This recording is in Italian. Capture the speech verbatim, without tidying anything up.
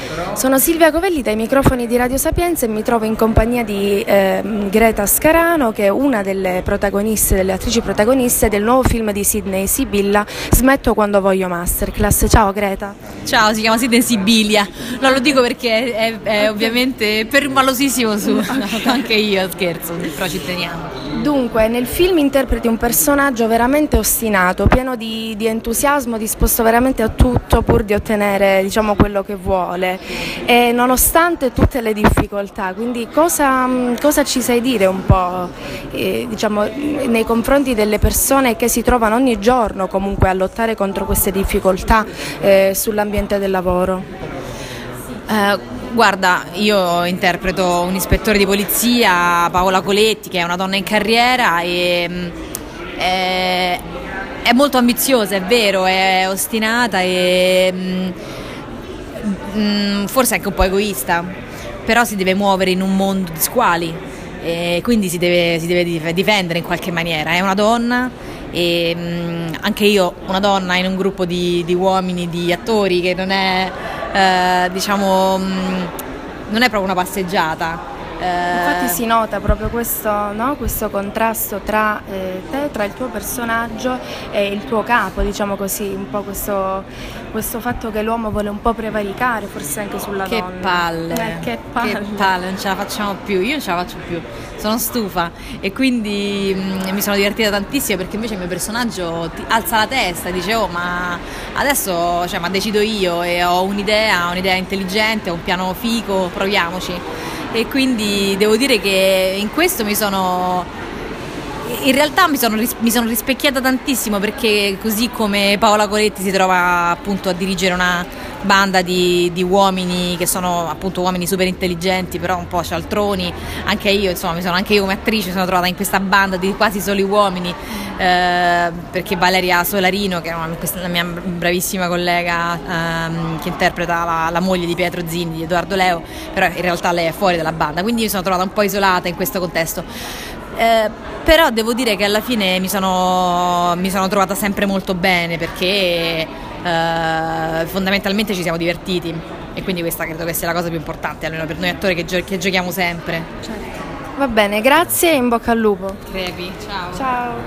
Sono Silvia Covelli dai microfoni di Radio Sapienza e mi trovo in compagnia di eh, Greta Scarano, che è una delle protagoniste, delle attrici protagoniste del nuovo film di Sidney Sibilla, Smetto quando voglio Masterclass. Ciao Greta. Ciao, si chiama Sidney Sibilia. Non lo dico perché è, è, è ovviamente permalosissimo su okay. Anche io scherzo, però ci teniamo. Dunque, nel film interpreti un personaggio veramente ostinato, pieno di, di entusiasmo, disposto veramente a tutto pur di ottenere, diciamo, quello che vuole, e nonostante tutte le difficoltà. Quindi cosa, cosa ci sai dire un po' eh, diciamo, nei confronti delle persone che si trovano ogni giorno comunque a lottare contro queste difficoltà eh, sull'ambiente del lavoro? Uh, Guarda, io interpreto un ispettore di polizia, Paola Coletti, che è una donna in carriera e è, è molto ambiziosa, è vero, è ostinata e mm, forse anche un po' egoista, però si deve muovere in un mondo di squali e quindi si deve, si deve difendere in qualche maniera. È una donna e mh, anche io una donna in un gruppo di, di uomini, di attori, che non è eh, diciamo mh, non è proprio una passeggiata. Infatti si nota proprio questo, no? Questo contrasto tra eh, te, tra il tuo personaggio e il tuo capo, diciamo così, un po' questo, questo fatto che l'uomo vuole un po' prevaricare, forse anche sulla che donna. Palle, eh, che palle, che palle, non ce la facciamo più, io non ce la faccio più, sono stufa e quindi mh, mi sono divertita tantissimo, perché invece il mio personaggio ti alza la testa e dice: oh, ma adesso cioè, ma decido io e ho un'idea, un'idea intelligente, ho un piano fico, proviamoci. E quindi devo dire che in questo mi sono in realtà mi sono, mi sono rispecchiata tantissimo, perché così come Paola Coletti si trova appunto a dirigere una banda di, di uomini che sono appunto uomini super intelligenti però un po' cialtroni, anche io insomma mi sono anche io come attrice mi sono trovata in questa banda di quasi soli uomini, eh, perché Valeria Solarino, che è una, la mia bravissima collega ehm, che interpreta la, la moglie di Pietro Zini, di Edoardo Leo, però in realtà lei è fuori dalla banda, quindi mi sono trovata un po' isolata in questo contesto. Eh, però devo dire che alla fine mi sono, mi sono trovata sempre molto bene, perché eh, fondamentalmente ci siamo divertiti e quindi questa credo che sia la cosa più importante, almeno per noi attori che, gio- che giochiamo sempre. Certo. Va bene, grazie e in bocca al lupo. Crepi, ciao. Ciao.